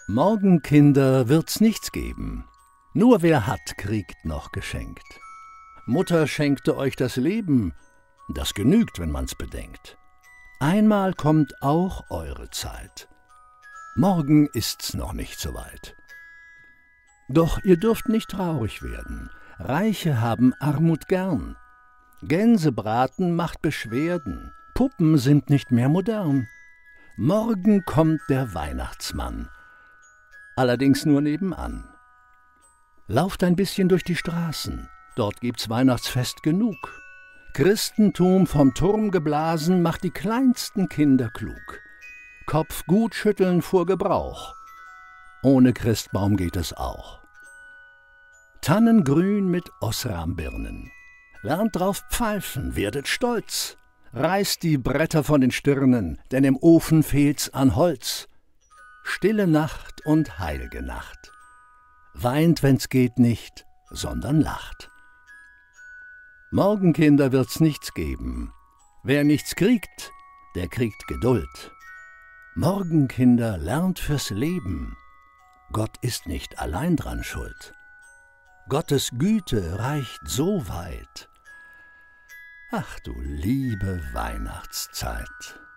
Morgen, Kinder, wird's nichts geben. Nur wer hat, kriegt noch geschenkt. Mutter schenkte euch das Leben, das genügt, wenn man's bedenkt. Einmal kommt auch eure Zeit. Morgen ist's noch nicht so weit. Doch ihr dürft nicht traurig werden. Reiche haben Armut gern. Gänsebraten macht Beschwerden. Puppen sind nicht mehr modern. Morgen kommt der Weihnachtsmann. Allerdings nur nebenan. Lauft ein bisschen durch die Straßen, dort gibt's Weihnachtsfest genug. Christentum vom Turm geblasen macht die kleinsten Kinder klug. Kopf gut schütteln vor Gebrauch, ohne Christbaum geht es auch. Tannengrün mit Osrambirnen, lernt drauf pfeifen, werdet stolz. Reißt die Bretter von den Stirnen, denn im Ofen fehlt's an Holz. Stille Nacht und heilge Nacht. Weint, wenn's geht nicht, sondern lacht. Morgen, Kinder, wird's nichts geben. Wer nichts kriegt, der kriegt Geduld. Morgen, Kinder, lernt fürs Leben. Gott ist nicht allein dran schuld. Gottes Güte reicht so weit. Ach du liebe Weihnachtszeit.